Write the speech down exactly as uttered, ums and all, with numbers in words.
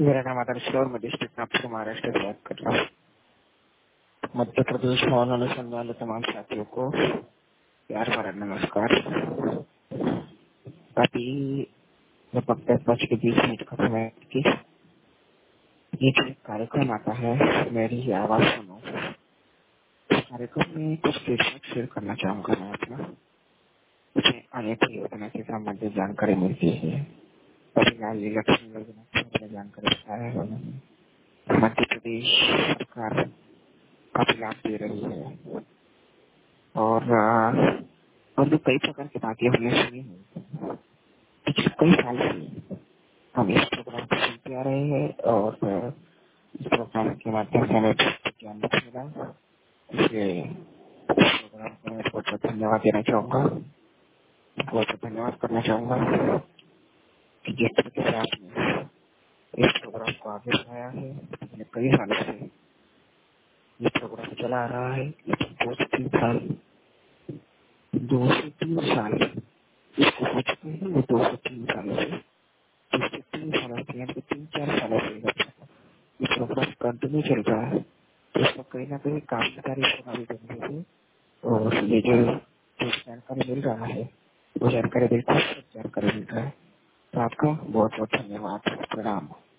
मेरा नाम आदर्श है और मैं डिस्ट्रिक्ट नागपुर महाराष्ट्र से बात कर रहा हूँ। मध्य प्रदेश भवन अनुसंधान वाले तमाम साथियों को प्यार भरा नमस्कार। अभी लगभग दस बज के बीस मिनट का समय है कि ये जो एक कार्यक्रम आता है मेरी ही आवाज सुनो, इस कार्यक्रम में कुछ फीडबैक शेयर करना चाहूंगा मैं अपना। मुझे अनेक योजना से संबंधित जानकारी मिलती है। अभी लाल इलेक्शन योजना के बारे में जानकारी बताया है उन्होंने। मध्य प्रदेश सरकार काफी लाभ दे रही है और अ, और भी कई प्रकार की बातें हमने सुनी हैं पिछले कई साल से। हम इस प्रोग्राम को सुनते आ रहे हैं और अ, इस प्रोग्राम के माध्यम से हमें बहुत ज्ञान भी मिला। इसलिए इस प्रोग्राम को मैं बहुत बहुत धन्यवाद देना चाहूंगा, बहुत बहुत धन्यवाद करना चाहूंगा कि जिस तरीके से आपने इस प्रोग्राम को आगे बढ़ाया है। पिछले कई सालों से ये प्रोग्राम चला आ रहा है, लेकिन दो से तीन साल दो से तीन साल इसको हो चुके हैं। वो दो से तीन सालों से दो से तीन सालों से यानी कि तीन चार सालों से ये प्रोग्राम कंटिन्यू चल रहा है। तो इसमें कहीं ना कहीं काफी सारी सुनाई दे रही है और ये जो जो जानकारी मिल रहा है वो जानकारी बिल्कुल सच जानकारी मिल रहा है। तो आपका बहुत बहुत धन्यवाद। प्रणाम।